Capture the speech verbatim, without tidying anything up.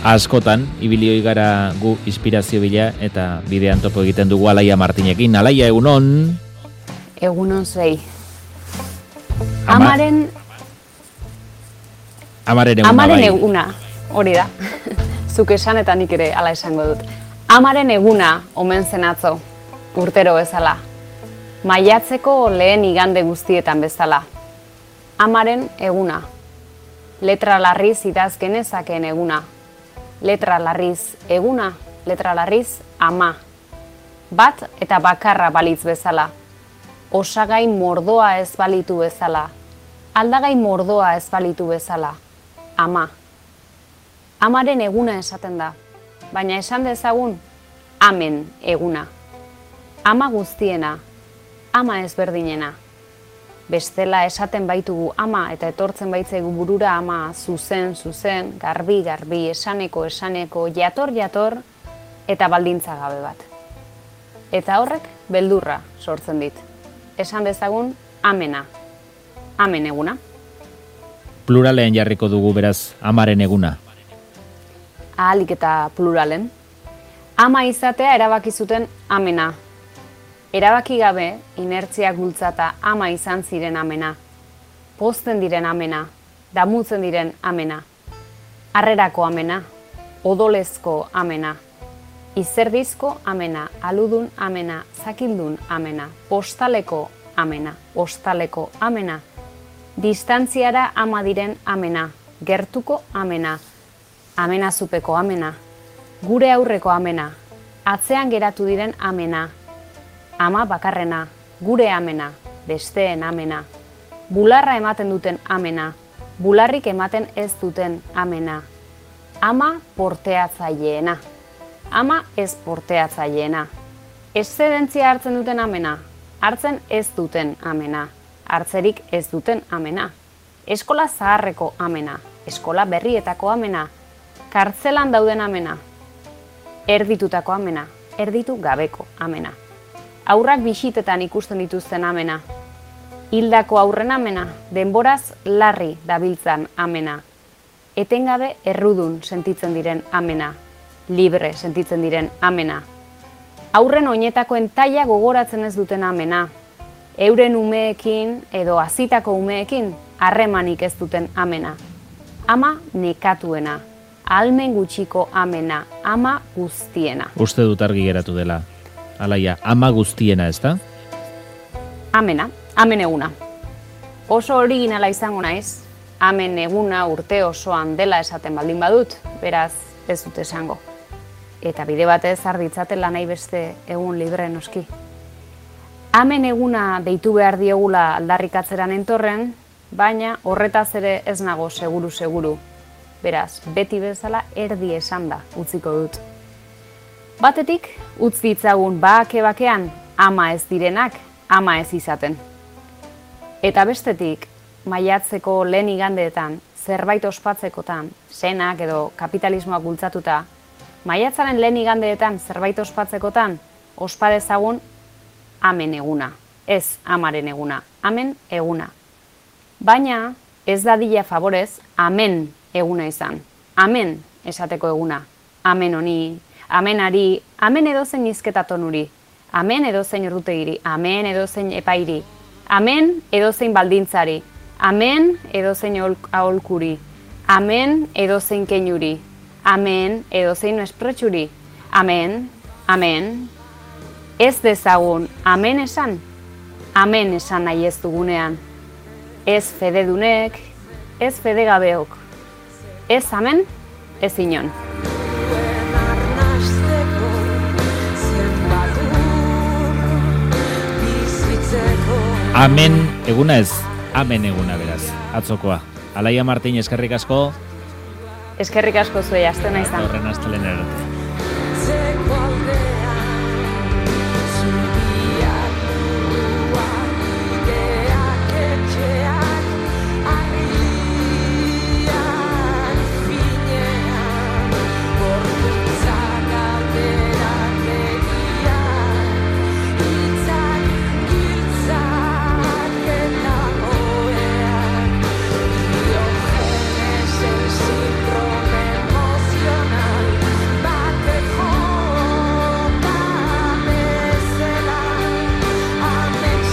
askotan, ibilioi gara gu inspirazio bila, eta bidean topo egiten dugu Alaia Martinekin. Alaia, egunon? Egunon zuei. Ama... Amaren... Amaren eguna, Amaren bai. eguna, hori da. Zuk esan eta nik ere ala esango dut. Amaren eguna omen zen atzo, urtero bezala. Maiatzeko lehen igande guztietan bezala. Amaren eguna. Letra larriz idaz genezakeen eguna. Letra larriz eguna, letra larriz ama. Bat eta bakarra balitz bezala. Osagai mordoa ez balitu bezala. Aldagai mordoa ez balitu bezala. Ama. Amaren eguna esaten da, baina esan dezagun amen eguna. Ama guztiena, ama ezberdinena. Bestela esaten baitugu ama eta etortzen baitzaigu burura ama zuzen, zuzen, garbi, garbi, esaneko, esaneko, jator, jator eta baldintza gabe bat. Eta horrek beldurra sortzen dit. Esan dezagun amena, amen eguna. Pluralean jarriko dugu beraz amaren eguna. Ahalik eta pluralen. Ama izatea erabaki zuten amena. Erabaki gabe, inertziak bultzata ama izan ziren amena. Pozten diren amena, damutzen diren amena. Harrerako amena, odolezko amena. Izerdizko amena, aludun amena, zakildun amena. Postaleko amena, postaleko amena. Distantziara ama diren amena, gertuko amena. Amena zupeko amena, gure aurreko amena, atzean geratu diren amena, ama bakarrena, gure amena, besteen amena, bularra ematen duten amena, bularrik ematen ez duten amena, ama porteatzaileena, ama ez porteatzaileena, eszedentzia hartzen duten amena, hartzen ez duten amena, hartzerik ez duten amena, eskola zaharreko amena, eskola berrietako amena, kartzelan dauden amena, erditutako amena, erditu gabeko amena. Aurrak bisitetan ikusten dituzten amena. Hildako aurren amena, denboraz larri dabiltzan amena. Etengabe errudun sentitzen diren amena. Libre sentitzen diren amena. Aurren oinetakoen taila gogoratzen ez duten amena. Euren umeekin edo hazitako umeekin harremanik ez duten amena. Ama nekatuena. Almen gutxiko amena, ama guztiena. Uste dut argi geratu dela, Alaia, ama guztiena, ez da? Amena, amen eguna. Oso originala izango naiz, amen eguna urte osoan dela esaten baldin badut, beraz ez dut esango. Eta bide batez arditzatela nahi beste egun libre noski. Amen eguna deitu behar diogula aldarrikatzeran entorren, baina horretaz ere ez nago seguru-seguru. Beraz, beti bezala erdi esan da utziko dut. Batetik, utz ditzagun bake-bakean ama ez direnak, ama ez izaten. Eta bestetik, maiatzeko lehen igandeetan, zerbait ospatzekotan, senak edo kapitalismoak bultzatuta, maiatzaren lehen igandeetan zerbait ospatzekotan, ospa dezagun amen eguna, ez amaren eguna, amen eguna. Baina, ez dadila favorez, amen eguna izan. Amen esateko eguna. Amen honi, amenari, amen edozein hizketaton uri. Amen edozein ordutegiri, amen edozein epairi. Amen edozein baldintzari. Amen edozein aholkuri. Amen edozein keinuri. Amen edozein esprotxuri. Amen, amen. Ez dezagun amen esan. Amen esan nahi ez dugunean. Ez fededunek, ez fedegabeok. Ez amen, ez inon. Amen eguna ez, amen eguna beraz, atzokoa. Alaia Martin, eskerrik asko. Eskerrik asko zuei, astena izan. Horren astelen arte.